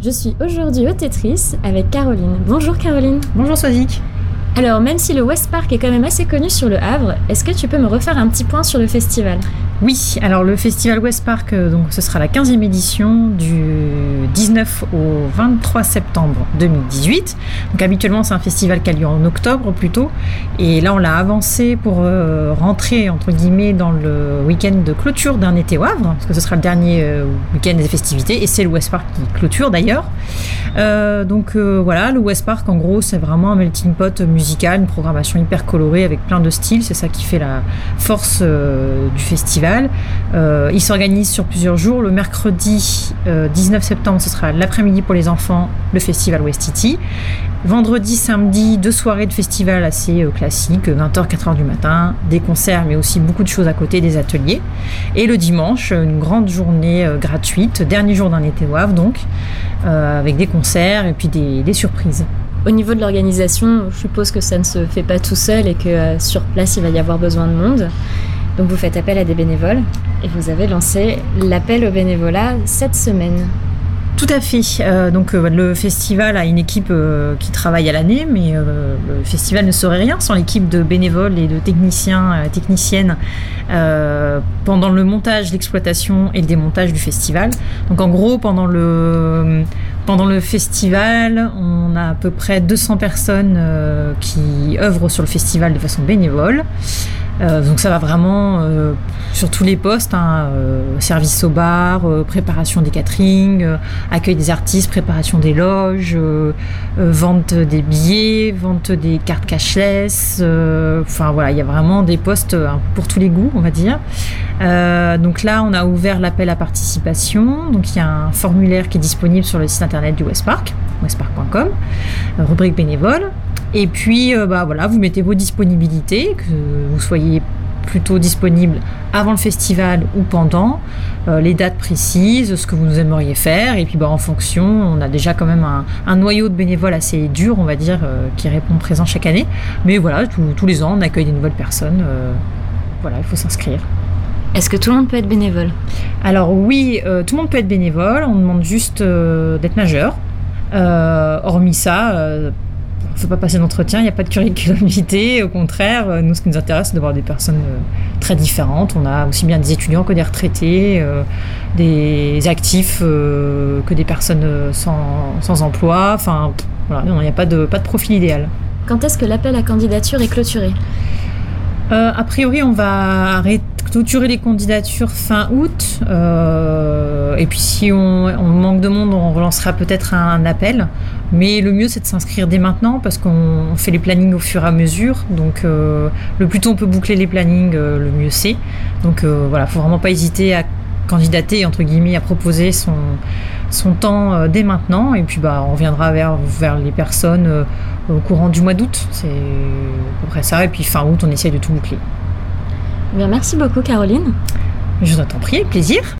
Je suis aujourd'hui au Tetris avec Caroline. Bonjour Caroline. Bonjour Swazik. Alors, même si le West Park est quand même assez connu sur le Havre, est-ce que tu peux me refaire un petit point sur le festival ? Oui, alors le festival West Park, donc ce sera la 15e édition du 19 au 23 septembre 2018. Donc habituellement c'est un festival qui a lieu en octobre plutôt, et là on l'a avancé pour rentrer entre guillemets dans le week-end de clôture d'un été au Havre, parce que ce sera le dernier week-end des festivités, et c'est le West Park qui clôture d'ailleurs. Voilà, le West Park en gros c'est vraiment un melting pot musical, une programmation hyper colorée avec plein de styles, c'est ça qui fait la force du festival. Il s'organise sur plusieurs jours. Le mercredi 19 septembre, ce sera l'après-midi pour les enfants, le festival Westiti. Vendredi, samedi, 2 soirées de festival assez classiques, 20h, 4h du matin, des concerts, mais aussi beaucoup de choses à côté, des ateliers. Et le dimanche, une grande journée gratuite, dernier jour d'un été au Havre, donc, avec des concerts et puis des surprises. Au niveau de l'organisation, je suppose que ça ne se fait pas tout seul et que sur place, il va y avoir besoin de monde. Donc vous faites appel à des bénévoles et vous avez lancé l'appel au bénévolat cette semaine. Tout à fait. Le festival a une équipe qui travaille à l'année, mais le festival ne serait rien sans l'équipe de bénévoles et de techniciens, techniciennes pendant le montage, l'exploitation et le démontage du festival. Donc en gros, pendant le festival, on a à peu près 200 personnes qui œuvrent sur le festival de façon bénévole. Donc ça va vraiment sur tous les postes, service au bar, préparation des catering, accueil des artistes, préparation des loges, vente des billets, vente des cartes cashless, il y a vraiment des postes pour tous les goûts, on va dire. Donc là on a ouvert l'appel à participation, donc il y a un formulaire qui est disponible sur le site internet du West Park, westpark.com, rubrique bénévole. Et puis, vous mettez vos disponibilités, que vous soyez plutôt disponible avant le festival ou pendant, les dates précises, ce que vous aimeriez faire. Et puis, en fonction, on a déjà quand même un noyau de bénévoles assez dur, on va dire, qui répond présent chaque année. Mais voilà, tous les ans, on accueille des nouvelles personnes. Il faut s'inscrire. Est-ce que tout le monde peut être bénévole ? Alors oui, tout le monde peut être bénévole. On demande juste d'être majeur. Hormis ça... il ne faut pas passer d'entretien, il n'y a pas de curriculum vitae, au contraire, nous ce qui nous intéresse c'est d'avoir des personnes très différentes. On a aussi bien des étudiants que des retraités, des actifs que des personnes sans emploi, il n'y a pas de profil idéal. Quand est-ce que l'appel à candidature est clôturé ? A priori, on va clôturer les candidatures fin août. Et puis, si on manque de monde, on relancera peut-être un appel. Mais le mieux, c'est de s'inscrire dès maintenant parce qu'on fait les plannings au fur et à mesure. Donc, le plus tôt on peut boucler les plannings, le mieux c'est. Donc, faut vraiment pas hésiter à candidater, entre guillemets, à proposer son temps dès maintenant. Et puis, on reviendra vers les personnes au courant du mois d'août. C'est à peu près ça. Et puis, fin août, on essaye de tout boucler. Bien, merci beaucoup, Caroline. Je t'en prie, avec plaisir.